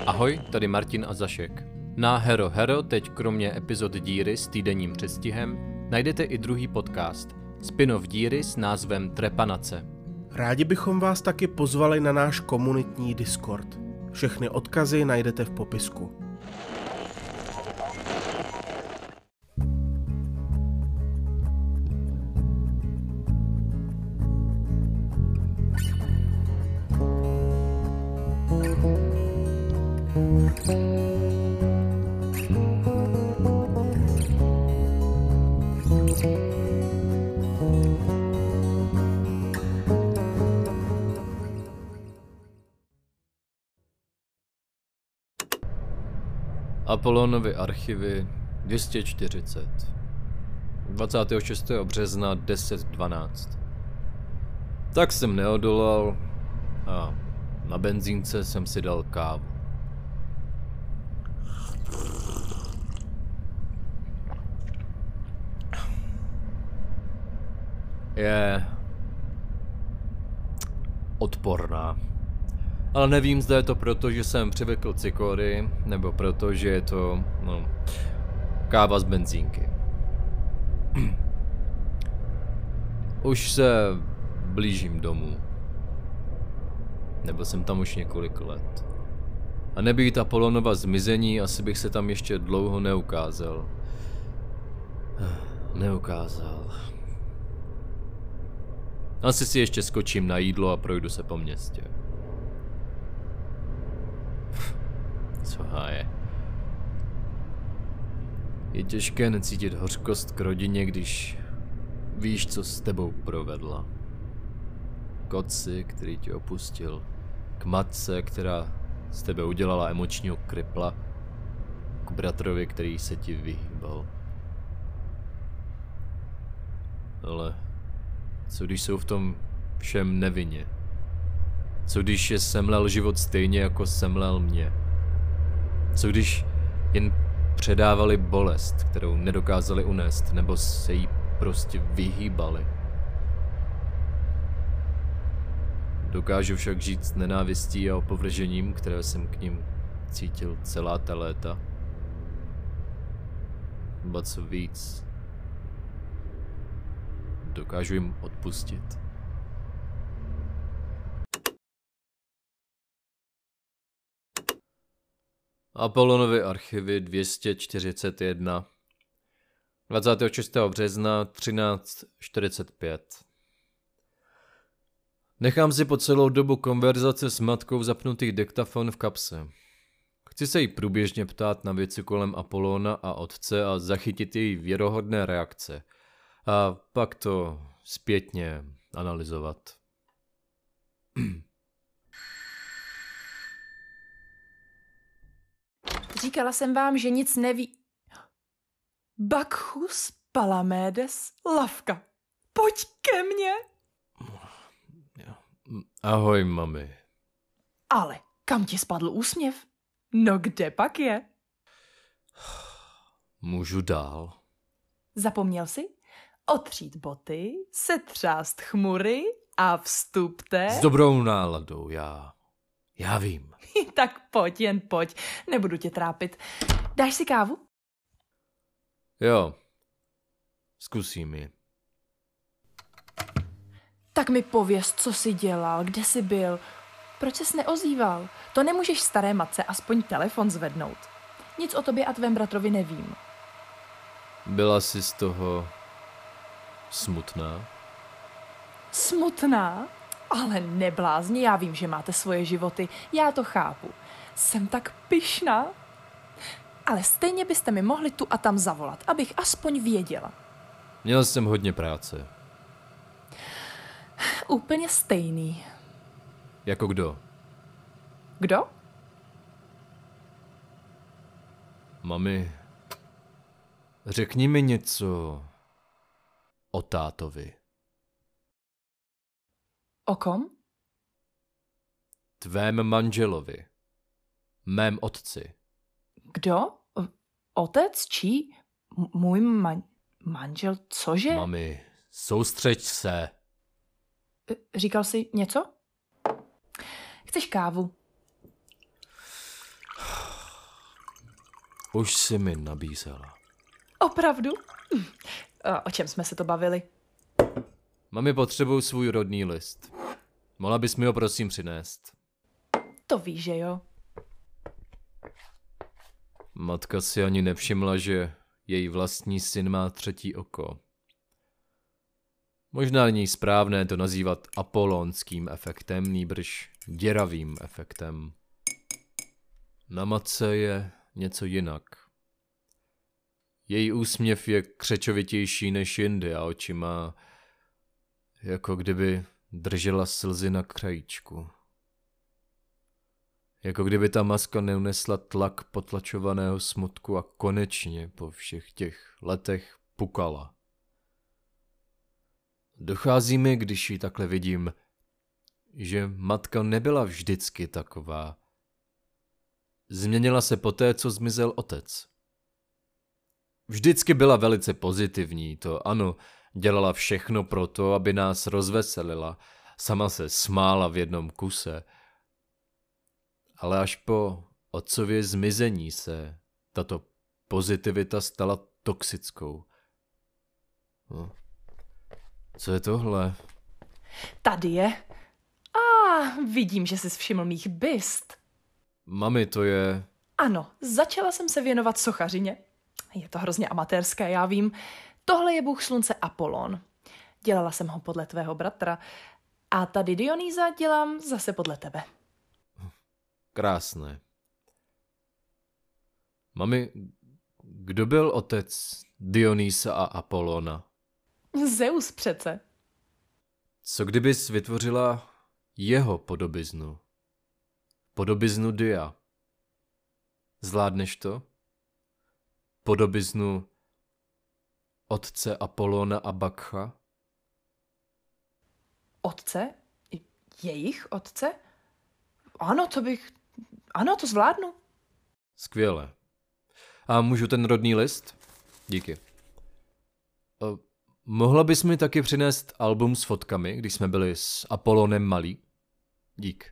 Ahoj, tady Martin a Zašek. Na Hero Hero teď kromě epizod Díry s týdenním předstihem najdete i druhý podcast, spin-off Díry s názvem Trepanace. Rádi bychom vás taky pozvali na náš komunitní Discord. Všechny odkazy najdete v popisku. Apollonovy archivy 240. 26. března 10:12. Tak jsem neodolal a na benzínce jsem si dal kávu. Je odporná. Ale nevím, zda je to proto, že jsem přivykl cikory, nebo proto, že je to, káva z benzínky. Už se blížím domů. Nebyl jsem tam už několik let. A nebýt Apollonova zmizení, asi bych se tam ještě dlouho neukázal. Asi si ještě skočím na jídlo a projdu se po městě. Co háje. Je těžké necítit hořkost k rodině, když víš, co s tebou provedla. K otci, který tě opustil. K matce, která z tebe udělala emočního kripla. K bratrovi, který se ti vyhýbal. Ale co když jsou v tom všem nevinně? Co když je semlel život stejně, jako semlel mě? Co když jen předávali bolest, kterou nedokázali unést, nebo se jí prostě vyhýbali? Dokážu však žít s nenávistí a opovržením, které jsem k nim cítil celá ta léta. Ba co víc, dokážu jim odpustit. Apollonovy archivy 241. 26. března 13:45. Nechám si po celou dobu konverzace s matkou zapnutý diktafon v kapse. Chci se jí průběžně ptát na věci kolem Apollona a otce a zachytit její věrohodné reakce. A pak to zpětně analyzovat. Říkala jsem vám, že nic neví. Bacchus Palamedes Lavka. Pojď ke mně. Ahoj, mami. Ale kam ti spadl úsměv? No kde pak je? Můžu dál? Zapomněl jsi? Otřít boty, setřást chmury a vstupte. S dobrou náladou, já vím. Tak pojď, jen pojď. Nebudu tě trápit. Dáš si kávu? Jo. Zkusím ji. Tak mi pověz, co jsi dělal, kde jsi byl. Proč ses neozýval? To nemůžeš staré matce aspoň telefon zvednout. Nic o tobě a tvém bratrovi nevím. Byla jsi z toho smutná? Smutná? Ale neblázni, já vím, že máte svoje životy, já to chápu. Jsem tak pyšná. Ale stejně byste mi mohli tu a tam zavolat, abych aspoň věděla. Měl jsem hodně práce. Úplně stejný. Jako kdo? Kdo? Mami, řekni mi něco o tátovi. O kom? Tvém manželovi. Mém otci. Kdo? Otec? Čí? Můj manžel? Cože? Mami, soustřeď se. Říkal jsi něco? Chceš kávu? Už si mi nabízela. Opravdu? O čem jsme se to bavili? Mami, potřebuju svůj rodný list. Mohla bys mi ho prosím přinést? To víš, že jo? Matka si ani nevšimla, že její vlastní syn má třetí oko. Možná není správné to nazývat apolonským efektem, nýbrž děravým efektem. Na matce je něco jinak. Její úsměv je křečovitější než jindy a oči má, jako kdyby držela slzy na krajíčku. Jako kdyby ta maska neunesla tlak potlačovaného smutku a konečně po všech těch letech pukala. Dochází mi, když ji takhle vidím, že matka nebyla vždycky taková. Změnila se poté, co zmizel otec. Vždycky byla velice pozitivní, to ano, dělala všechno pro to, aby nás rozveselila, sama se smála v jednom kuse. Ale až po otcově zmizení se tato pozitivita stala toxickou. No. Co je tohle? Tady je. Vidím, že jsi všiml mých byst. Mami, to je... Ano, začala jsem se věnovat sochařině. Je to hrozně amatérské, já vím. Tohle je bůh slunce Apollon. Dělala jsem ho podle tvého bratra. A tady Dionýza dělám zase podle tebe. Krásné. Mami, kdo byl otec Dionýsa a Apollona? Zeus přece. Co kdybys vytvořila jeho podobiznu? Podobiznu Dia. Zvládneš to? Podobiznu otce Apollona a Bakcha? Otce? Jejich otce? Ano, to zvládnu. Skvěle. A můžu ten rodný list? Díky. Mohla bys mi taky přinést album s fotkami, když jsme byli s Apollonem malí? Dík.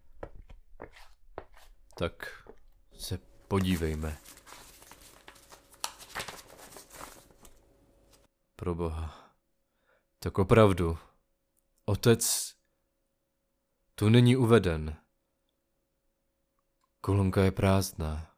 Tak se podívejme. Proboha. Tak opravdu. Otec tu není uveden. Kolonka je prázdná.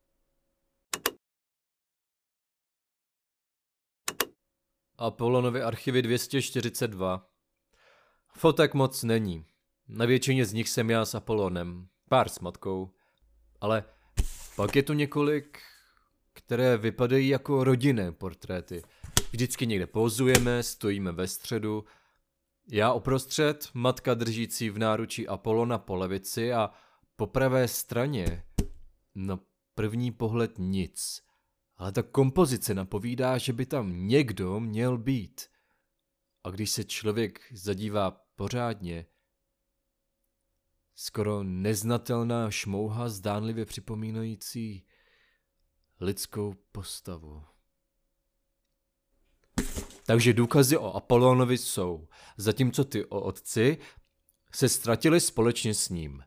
Apollonovy archivy 242. Fotek moc není. Na většině z nich jsem já s Apollonem. Pár s matkou. Ale pak je tu několik, které vypadají jako rodinné portréty. Vždycky někde pozujeme, stojíme ve středu. Já uprostřed, matka držící v náručí Apollona po levici a po pravé straně na první pohled nic. Ale ta kompozice napovídá, že by tam někdo měl být. A když se člověk zadívá pořádně, skoro neznatelná šmouha zdánlivě připomínající lidskou postavu. Takže důkazy o Apollonovi jsou, zatímco ty o otci se ztratili společně s ním.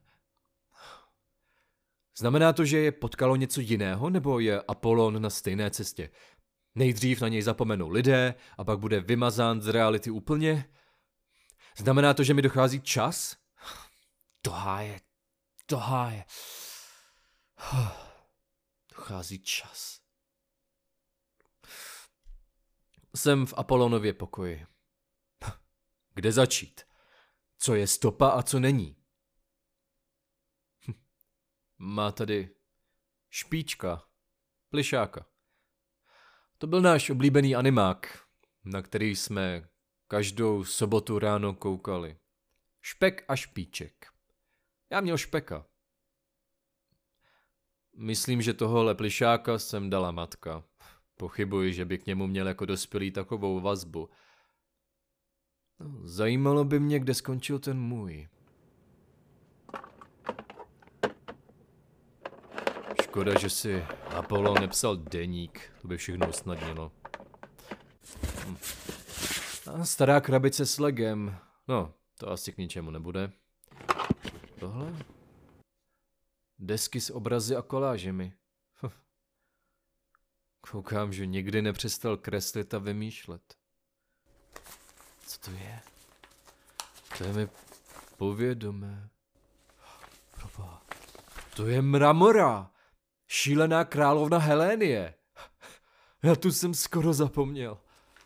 Znamená to, že je potkalo něco jiného, nebo je Apollon na stejné cestě? Nejdřív na něj zapomenou lidé a pak bude vymazán z reality úplně? Znamená to, že mi dochází čas? Dochází čas. Jsem v Apollonově pokoji. Kde začít? Co je stopa a co není? Má tady špička, plišáka. To byl náš oblíbený animák, na který jsme každou sobotu ráno koukali. Špek a špíček. Já měl špeka. Myslím, že tohohle plišáka jsem dala matka. Pochybuji, že by k němu měl jako dospělý takovou vazbu. Zajímalo by mě, kde skončil ten můj. Škoda, že si Apollon nepsal deník, to by všechno usnadnilo. A stará krabice s legem, no, to asi k ničemu nebude. Tohle? Desky s obrazy a kolážemi. Koukám, že nikdy nepřestal kreslit a vymýšlet. Co to je? To je mi povědomé. Proboha. To je Mramora. Šílená královna Helénie. Já tu jsem skoro zapomněl.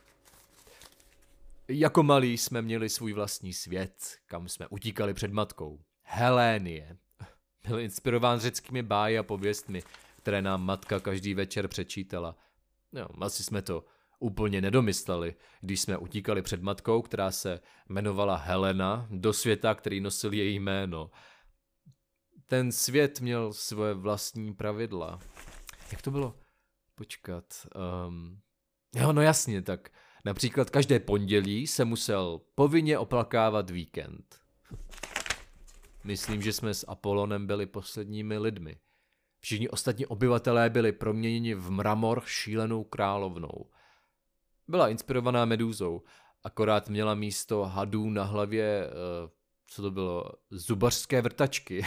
Jako malí jsme měli svůj vlastní svět, kam jsme utíkali před matkou. Helénie. Byl inspirován řeckými báji a pověstmi, které nám matka každý večer přečítala. No, asi jsme to úplně nedomysleli, když jsme utíkali před matkou, která se jmenovala Helena, do světa, který nosil její jméno. Ten svět měl svoje vlastní pravidla. Jak to bylo? Počkat. Jo, no jasně, tak například každé pondělí se musel povinně oplakávat víkend. Myslím, že jsme s Apollonem byli posledními lidmi. Všichni ostatní obyvatelé byli proměněni v Mramor šílenou královnou. Byla inspirovaná medúzou, akorát měla místo hadů na hlavě, co to bylo, zubařské vrtačky.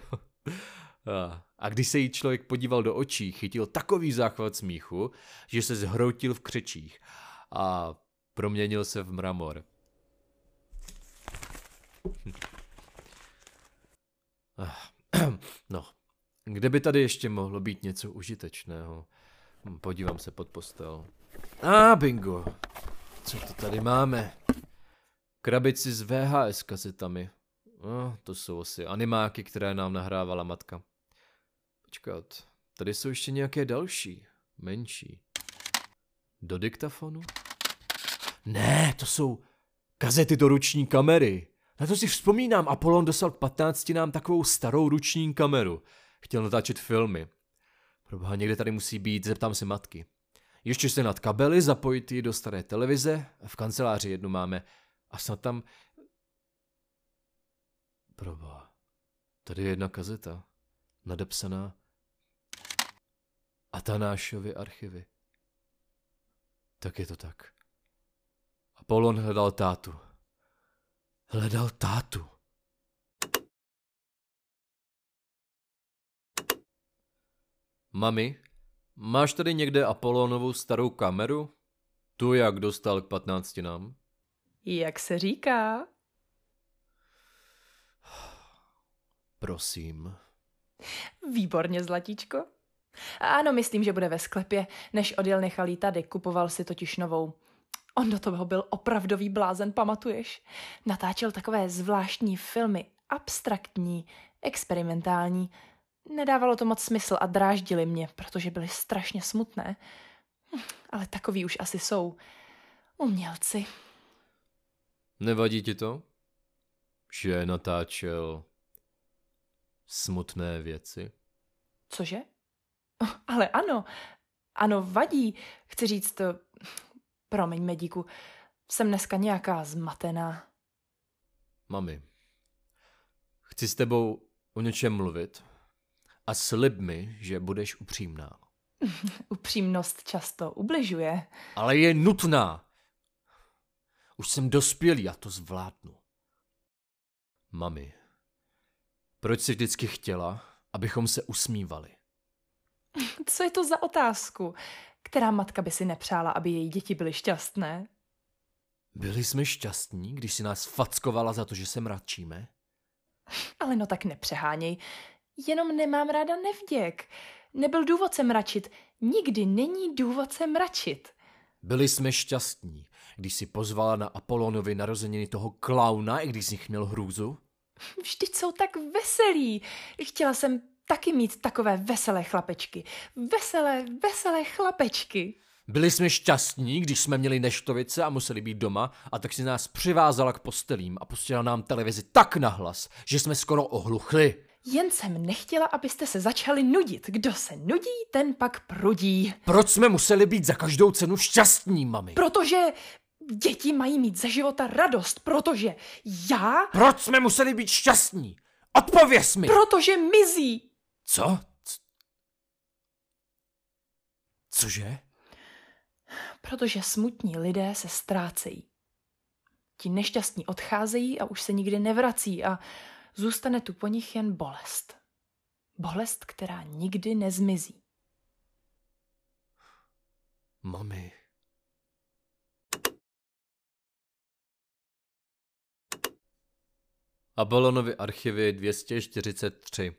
A když se jí člověk podíval do očí, chytil takový záchvat smíchu, že se zhroutil v křečích a proměnil se v Mramor. No, kde by tady ještě mohlo být něco užitečného? Podívám se pod postel. Bingo. Co to tady máme? Krabici s VHS kazetami. To jsou asi animáky, které nám nahrávala matka. Počkat, tady jsou ještě nějaké další, menší. Do diktafonu? Ne, to jsou kazety do ruční kamery. Na to si vzpomínám, Apollon dostal k 15 nám takovou starou ruční kameru. Chtěl natáčet filmy. Proboha, někde tady musí být, zeptám se matky. Ještě se nad kabely, zapojit ji do staré televize, v kanceláři jednu máme a snad tam... Proboha, tady je jedna kazeta, nadepsaná Atanášovy archivy. Tak je to tak. Apollon hledal tátu. Hledal tátu. Mami, máš tady někde Apollonovou starou kameru? Tu jak dostal k 15 nám? Jak se říká? Prosím. Výborně, zlatíčko. Ano, myslím, že bude ve sklepě. Než odjel, nechal jí tady, kupoval si totiž novou. On do toho byl opravdový blázen, pamatuješ? Natáčel takové zvláštní filmy, abstraktní, experimentální. Nedávalo to moc smysl a dráždili mě, protože byly strašně smutné. Ale takový už asi jsou umělci. Nevadí ti to, že natáčel smutné věci? Cože? Ale ano, ano, vadí. Chci říct, promiň, Medíku, jsem dneska nějaká zmatená. Mami, chci s tebou o něčem mluvit a slib mi, že budeš upřímná. Upřímnost často ubližuje. Ale je nutná. Už jsem dospělý a to zvládnu. Mami, proč jsi vždycky chtěla, abychom se usmívali? Co je to za otázku? Která matka by si nepřála, aby její děti byly šťastné? Byli jsme šťastní, když si nás fackovala za to, že se mračíme? Ale no tak nepřeháněj. Jenom nemám ráda nevděk. Nebyl důvod se mračit. Nikdy není důvod se mračit. Byli jsme šťastní, když si pozvala na Apollonovi narozeniny toho klauna, i když z nich měl hrůzu? Vždyť jsou tak veselí. Chtěla jsem taky mít takové veselé chlapečky. Veselé chlapečky. Byli jsme šťastní, když jsme měli neštovice a museli být doma, a tak si nás přivázala k postelím a pustila nám televizi tak nahlas, že jsme skoro ohluchli. Jen jsem nechtěla, abyste se začali nudit. Kdo se nudí, ten pak prudí. Proč jsme museli být za každou cenu šťastní, mami? Protože děti mají mít ze života radost, protože já... Proč jsme museli být šťastní? Odpověz mi! Protože mizí. Co? Cože? Protože smutní lidé se ztrácejí. Ti nešťastní odcházejí a už se nikdy nevrací a zůstane tu po nich jen bolest. Bolest, která nikdy nezmizí. Mami. Apollonovy archivy 243.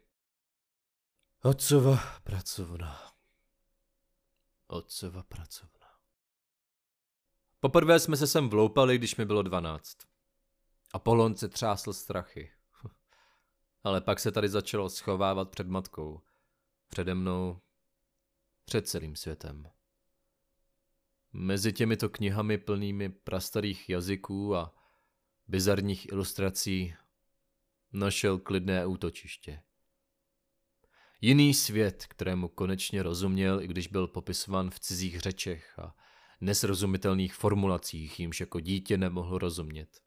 Otcova pracovna. Otcova pracovna. Poprvé jsme se sem vloupali, když mi bylo 12. Apollon se třásl strachy. Ale pak se tady začalo schovávat před matkou. Přede mnou. Před celým světem. Mezi těmito knihami plnými prastarých jazyků a bizarních ilustrací našel klidné útočiště. Jiný svět, kterému konečně rozuměl, i když byl popisován v cizích řečech a nesrozumitelných formulacích, jímž jako dítě nemohl rozumět.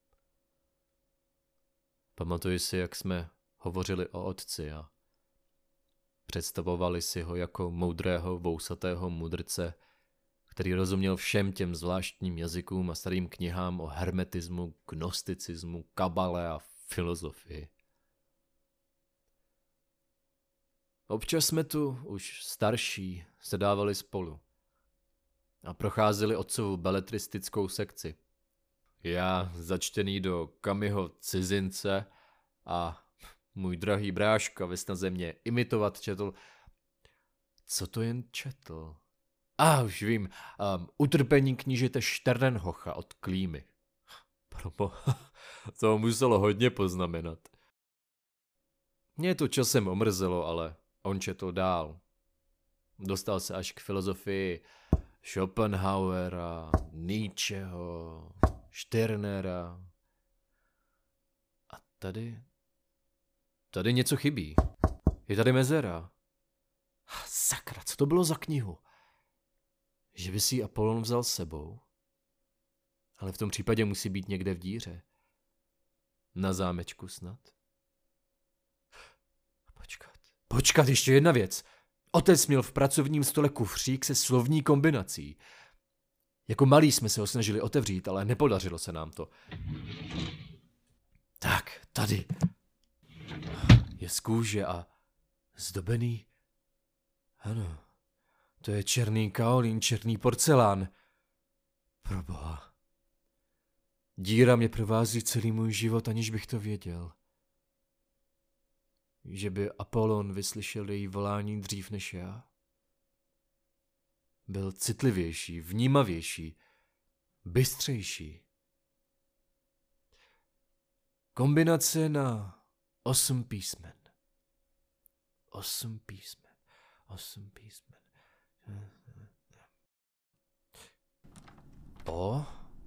Pamatuji si, jak jsme hovořili o otci a představovali si ho jako moudrého, vousatého mudrce, který rozuměl všem těm zvláštním jazykům a starým knihám o hermetismu, gnosticismu, kabale a filozofii. Občas jsme tu, už starší, sedávali spolu a procházeli otcovu beletristickou sekci. Já začtený do Kamiho cizince a můj drahý bráška ve snaze mě imitovat četl. Co to jen četl? Už vím, Utrpení knížete Šternenhocha od Klímy. To muselo hodně poznamenat. Mě to časem omrzelo, ale on četl dál. Dostal se až k filozofii Schopenhauera, Nietzscheho, Stirnera. A tady něco chybí. Je tady mezera. Sakra, co to bylo za knihu? Že by si ji Apollon vzal s sebou? Ale v tom případě musí být někde v díře. Na zámečku snad. Počkat, ještě jedna věc. Otec měl v pracovním stole kufřík se slovní kombinací. Jako malí jsme se ho snažili otevřít, ale nepodařilo se nám to. Tak, tady. Je z kůže a zdobený. Ano, to je černý kaolín, černý porcelán. Proboha. Díra mě provází celý můj život, aniž bych to věděl. Že by Apollon vyslyšel její volání dřív než já? Byl citlivější, vnímavější, bystřejší. Kombinace na 8 písmen. 8 písmen. 8 písmen. O,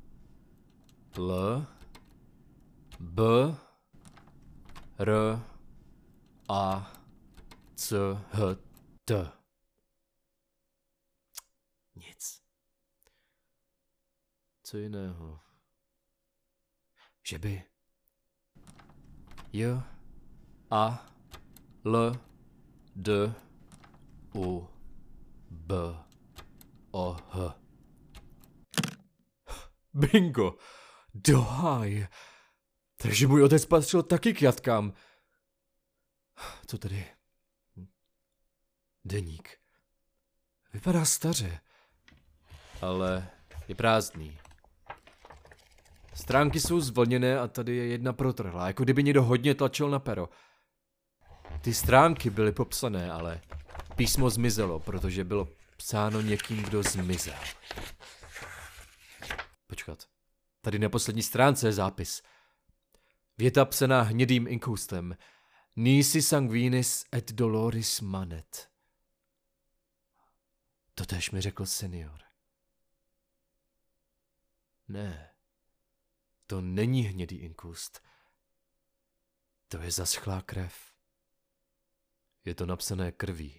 L, B, R, A, C, H, T. Nic. Co jiného? Že by J, A, L, D, U, B, O, H. Bingo! Dohaj! Takže můj otec patřil taky k jatkám. Co tady? Deník. Vypadá staře. Ale je prázdný. Stránky jsou zvlněné a tady je jedna protrhlá, jako kdyby někdo hodně tlačil na pero. Ty stránky byly popsané, ale písmo zmizelo, protože bylo psáno někým, kdo zmizel. Počkat. Tady na poslední stránce je zápis. Věta psaná hnědým inkoustem. Nisi sanguinis et doloris manet. Totéž mi řekl senior. Ne, to není hnědý inkust. To je zaschlá krev. Je to napsané krví.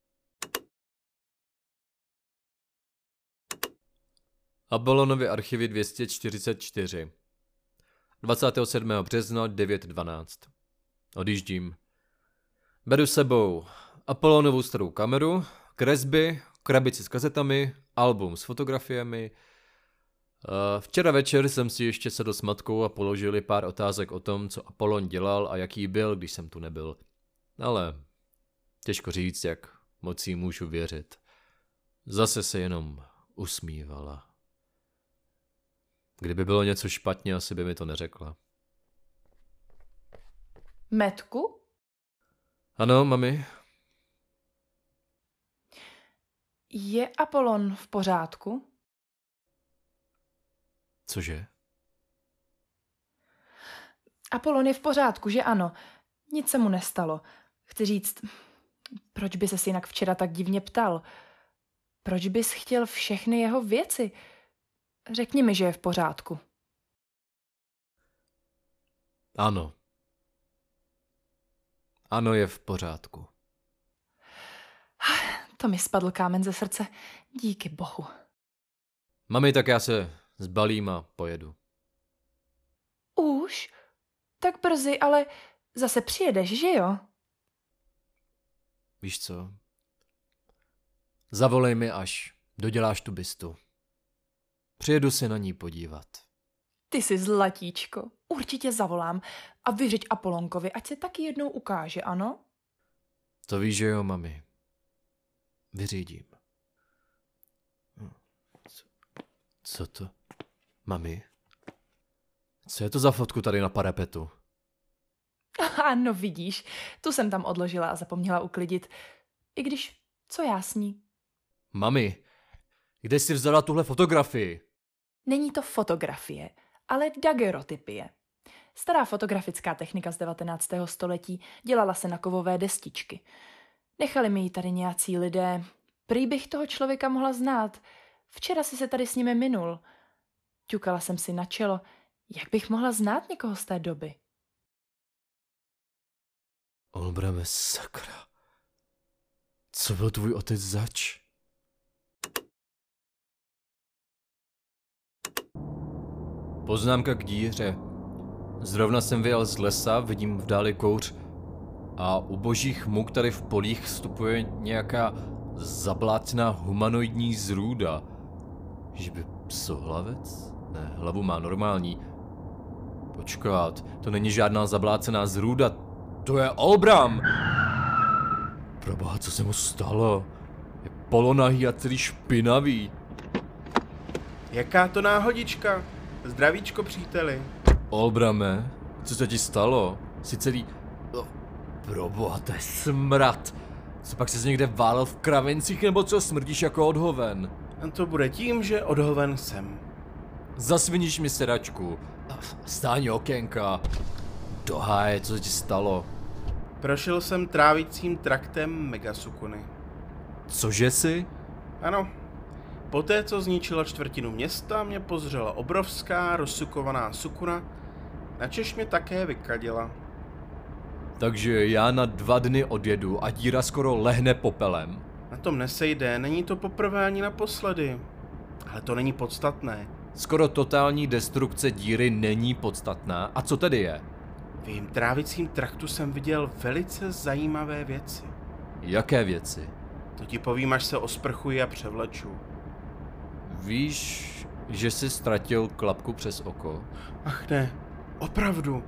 Apollonovy archivy 244. 27. března 9:12. Odjíždím. Beru s sebou Apollonovu starou kameru, kresby, krabici s kazetami, album s fotografiemi. Včera večer jsem si ještě sedl s matkou a položili pár otázek o tom, co Apollon dělal a jaký byl, když jsem tu nebyl. Ale těžko říct, jak moc jí můžu věřit. Zase se jenom usmívala. Kdyby bylo něco špatně, asi by mi to neřekla. Metku? Ano, mami? Je Apollon v pořádku? Cože? Apollon je v pořádku, že ano. Nic se mu nestalo. Chci říct, proč by ses jinak včera tak divně ptal? Proč bys chtěl všechny jeho věci? Řekni mi, že je v pořádku. Ano. Ano, je v pořádku. To mi spadl kámen ze srdce. Díky bohu. Mami, tak já se zbalím a pojedu. Už? Tak brzy, ale zase přijedeš, že jo? Víš co? Zavolej mi, až doděláš tu bystu. Přijedu se na ní podívat. Ty jsi zlatíčko. Určitě zavolám a vyřiď Apollonkovi, ať se taky jednou ukáže, ano? To víš, že jo, mami. Vyřídím. Co to? Mami? Co je to za fotku tady na parapetu? Ano, vidíš, tu jsem tam odložila a zapomněla uklidit. I když, co já s ní? Mami, kde jsi vzala tuhle fotografii? Není to fotografie, ale daguerreotypie. Stará fotografická technika z 19. století, dělala se na kovové destičky. Nechali mi ji tady nějací lidé. Prý bych toho člověka mohla znát. Včera si se tady s nimi minul. Ťukala jsem si na čelo. Jak bych mohla znát někoho z té doby? Olbrame, sakra. Co byl tvůj otec zač? Poznámka k díře. Zrovna jsem vyjel z lesa, vidím v dáli kouř a u božích muk tady v polích vstupuje nějaká zablácená humanoidní zrůda. Že by psohlavec? Ne, hlavu má normální. Počkat, to není žádná zablácená zrůda, to je Olbram! Proboha, co se mu stalo? Je polonahý a celý špinavý. Jaká to náhodička? Zdravíčko, příteli. Olbrame, co se ti stalo? Jsi celý... Proboha, to je smrad. Co pak jsi někde válel v kravencích, nebo co, smrdíš jako odhoven? A to bude tím, že odhoven jsem. Zasviníš mi sedačku. Stáň okénka. Do háje, co se ti stalo? Prošel jsem trávicím traktem Megasukuny. Cože jsi? Ano. Poté, co zničila čtvrtinu města, mě pozřela obrovská rozsukovaná sukuna, načež mě také vykadila. Takže já na 2 dny odjedu a díra skoro lehne popelem. Na tom nesejde, není to poprvé ani naposledy. Ale to není podstatné. Skoro totální destrukce díry není podstatná. A co tedy je? V jejím trávicím traktu jsem viděl velice zajímavé věci. Jaké věci? To ti povím, až se osprchuji a převleču. Víš, že jsi ztratil klapku přes oko? Ach ne, opravdu.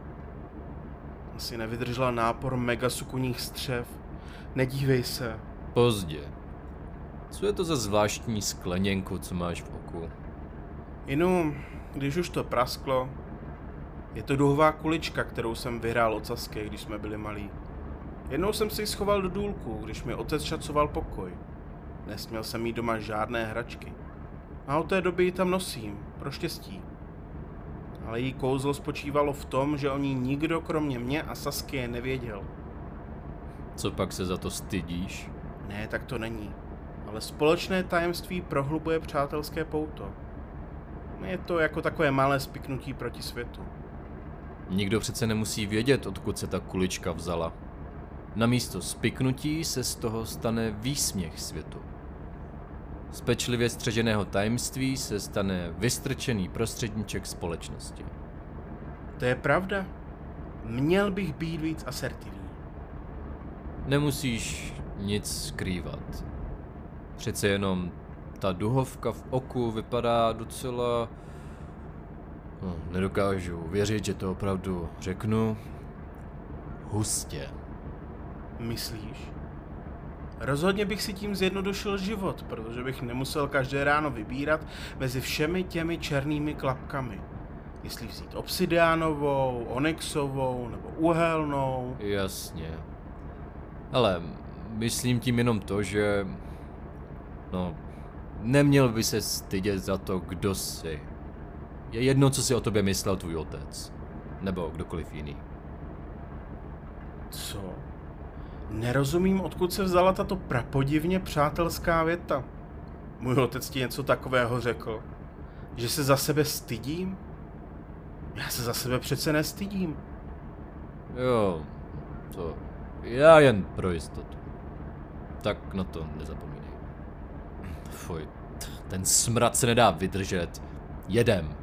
Asi nevydržela nápor megasukuních střev. Nedívej se. Pozdě. Co je to za zvláštní skleněnku, co máš v oku? Inu, když už to prasklo, je to duhová kulička, kterou jsem vyhrál od Sasky, když jsme byli malí. Jednou jsem si ji schoval do důlku, když mi otec šacoval pokoj. Nesměl jsem mít doma žádné hračky. A od té doby ji tam nosím, pro štěstí. Ale její kouzlo spočívalo v tom, že o ní nikdo kromě mě a Sasky je nevěděl. Co pak se za to stydíš? Ne, tak to není. Ale společné tajemství prohlubuje přátelské pouto. Je to jako takové malé spiknutí proti světu. Nikdo přece nemusí vědět, odkud se ta kulička vzala. Namísto spiknutí se z toho stane výsměch světu. Z pečlivě střeženého tajemství se stane vystrčený prostředníček společnosti. To je pravda. Měl bych být víc asertivní. Nemusíš nic skrývat. Přece jenom ta duhovka v oku vypadá docela... nedokážu věřit, že to opravdu řeknu. Hustě. Myslíš? Rozhodně bych si tím zjednodušil život, protože bych nemusel každé ráno vybírat mezi všemi těmi černými klapkami. Jestli vzít obsidiánovou, onyxovou nebo uhelnou. Jasně. Ale myslím tím jenom to, že... No, neměl by se stydět za to, kdo jsi. Je jedno, co si o tobě myslel tvůj otec. Nebo kdokoliv jiný. Co? Nerozumím, odkud se vzala tato prapodivně přátelská věta. Můj otec ti něco takového řekl. Že se za sebe stydím? Já se za sebe přece nestydím. Jo, to... Já jen pro jistotu. Tak na to nezapomínej. Fuj, ten smrad se nedá vydržet. Jedem.